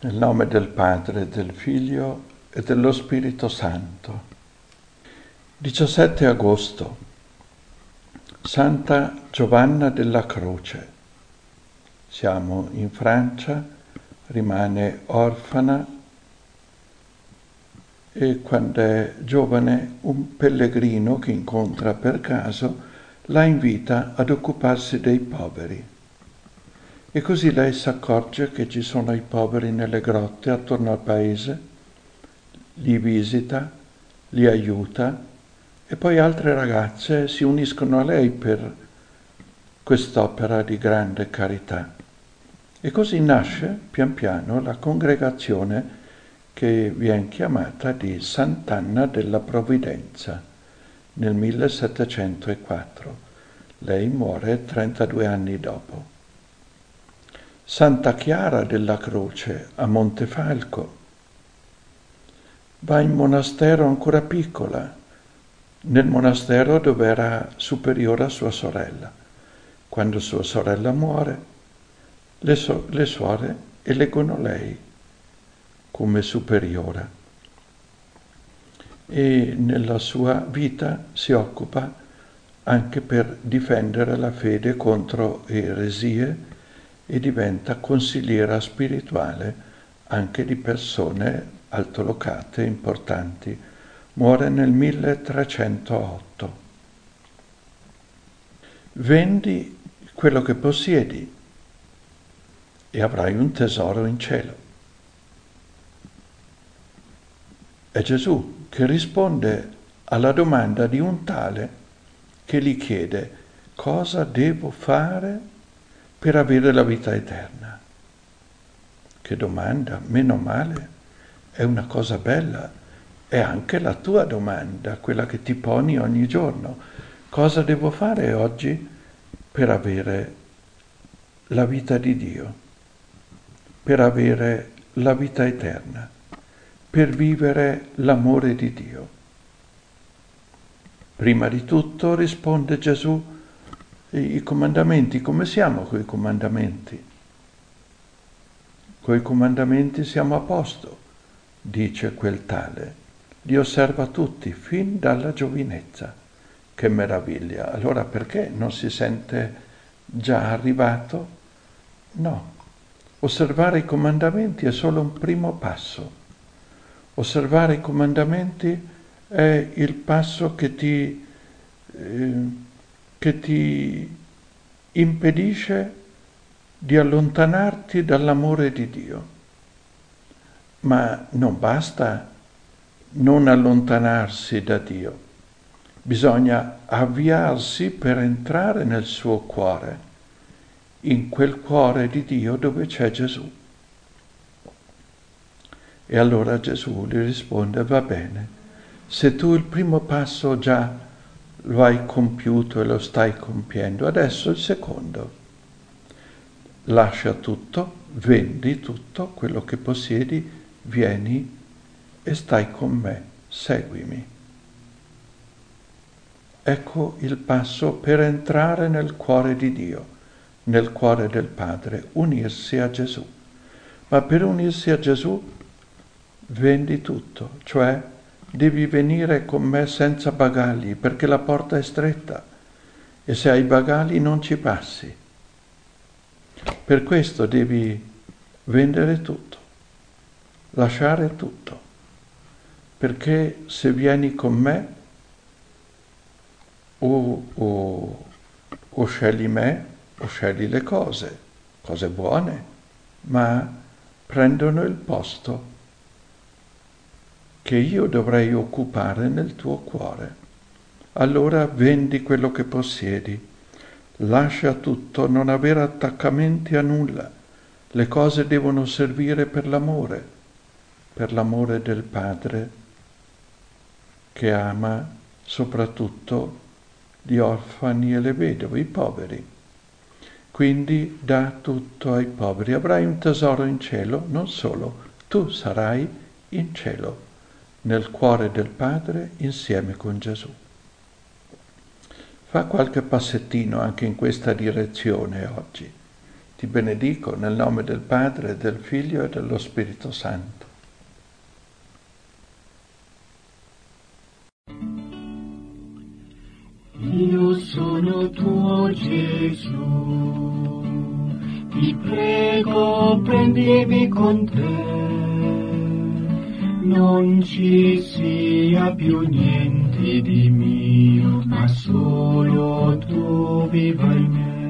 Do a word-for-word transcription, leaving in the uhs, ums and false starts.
Nel nome del Padre, del Figlio e dello Spirito Santo. diciassette agosto. Santa Giovanna della Croce. Siamo in Francia, rimane orfana e quando è giovane un pellegrino che incontra per caso la invita ad occuparsi dei poveri. E così lei si accorge che ci sono i poveri nelle grotte attorno al paese, li visita, li aiuta e poi altre ragazze si uniscono a lei per quest'opera di grande carità. E così nasce pian piano la congregazione che viene chiamata di Sant'Anna della Provvidenza nel millesettecentoquattro. Lei muore trentadue anni dopo. Santa Chiara della Croce a Montefalco. Va in monastero ancora piccola, nel monastero dove era superiore a sua sorella. Quando sua sorella muore, le, so- le suore eleggono lei come superiora e nella sua vita si occupa anche per difendere la fede contro eresie e diventa consigliera spirituale anche di persone altolocate, importanti. Muore nel milletrecentootto. Vendi quello che possiedi e avrai un tesoro in cielo. È Gesù che risponde alla domanda di un tale che gli chiede: cosa devo fare per avere la vita eterna? Che domanda, meno male, è una cosa bella, è anche la tua domanda, quella che ti poni ogni giorno. Cosa devo fare oggi per avere la vita di Dio, per avere la vita eterna, per vivere l'amore di Dio? Prima di tutto risponde Gesù: i comandamenti, come siamo coi comandamenti? Coi comandamenti siamo a posto, dice quel tale. Li osserva tutti, fin dalla giovinezza. Che meraviglia! Allora perché non si sente già arrivato? No. Osservare i comandamenti è solo un primo passo. Osservare i comandamenti è il passo che ti... Eh, che ti impedisce di allontanarti dall'amore di Dio. Ma non basta non allontanarsi da Dio, bisogna avviarsi per entrare nel suo cuore, in quel cuore di Dio dove c'è Gesù. E allora Gesù gli risponde: va bene, se tu il primo passo già lo hai compiuto e lo stai compiendo, adesso il secondo. Lascia tutto, vendi tutto quello che possiedi, vieni e stai con me, seguimi. Ecco il passo per entrare nel cuore di Dio, nel cuore del Padre, unirsi a Gesù. Ma per unirsi a Gesù vendi tutto, cioè devi venire con me senza bagagli, perché la porta è stretta e se hai bagagli non ci passi. Per questo devi vendere tutto, lasciare tutto, perché se vieni con me o, o, o scegli me o scegli le cose, cose buone, ma prendono il posto che io dovrei occupare nel tuo cuore. Allora vendi quello che possiedi, lascia tutto, non avere attaccamenti a nulla. Le cose devono servire per l'amore, per l'amore del Padre che ama soprattutto gli orfani e le vedove, i poveri. Quindi dà tutto ai poveri. Avrai un tesoro in cielo, non solo, tu sarai in cielo, nel cuore del Padre insieme con Gesù. Fa qualche passettino anche in questa direzione oggi. Ti benedico nel nome del Padre, del Figlio e dello Spirito Santo. Io sono tuo Gesù, ti prego prendimi con te, non ci sia più niente di mio, ma solo tu viva in me.